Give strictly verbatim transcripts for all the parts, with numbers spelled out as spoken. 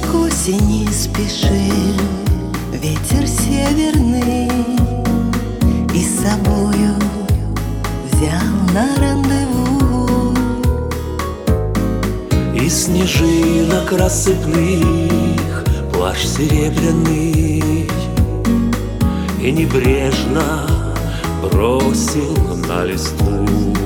К осени спешил ветер северный и с собою взял на рандеву. Из снежинок рассыпных плащ серебряный и небрежно бросил на листву.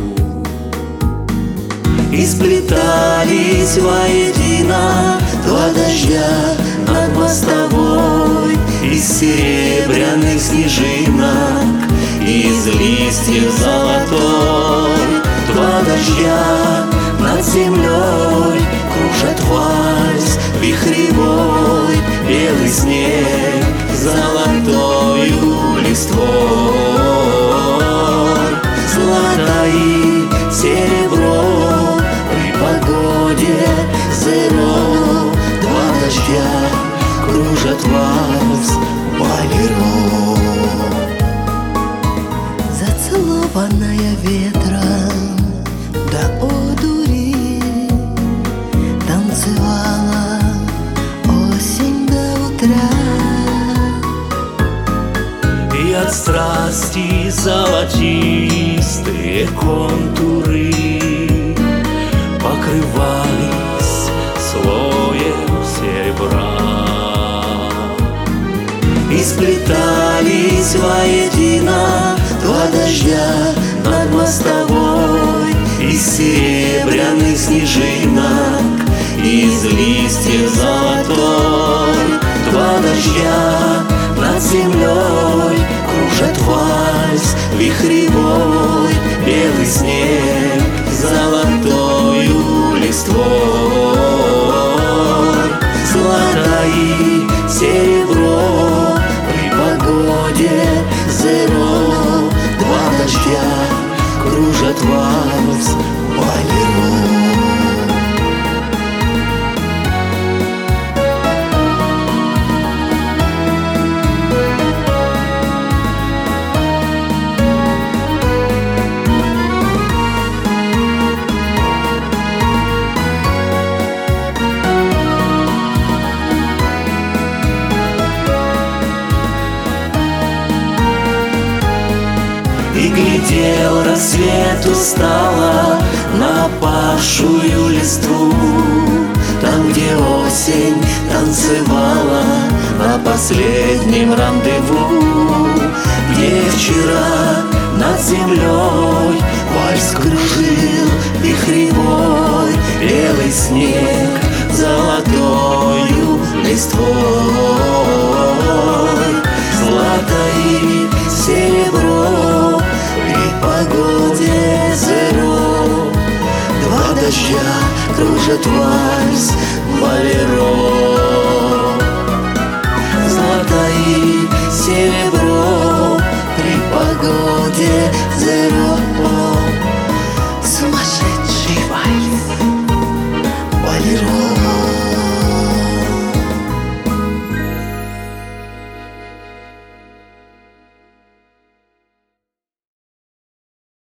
И сплетались воедино два дождя над мостовой, из серебряных снежинок и из листьев золотой. Два дождя над землей кружат вальс вихревой, белый снег золотою листвой. Злато и серебро при погоде зеро, два дождя кружат вальс болеро. Зацелованная ветром до одури танцевала осень до утра. И от страсти золотистые контуры покрывались слоем серебра. И сплетались воедино два дождя над мостовой, из серебряных снежинок и из листьев золотой. Два дождя над землей кружат вальс вихревой, белый снег золотою листвой. Злато и серебро при погоде зеро, два дождя кружат вальс болеро. И глядел рассвет устало на опавшую листву, там, где осень танцевала на последнем рандеву, где вчера над землей вальс кружил вихревой, белый снег золотою листвой. Злато и серебро при погоде зеро, два дождя кружат вальс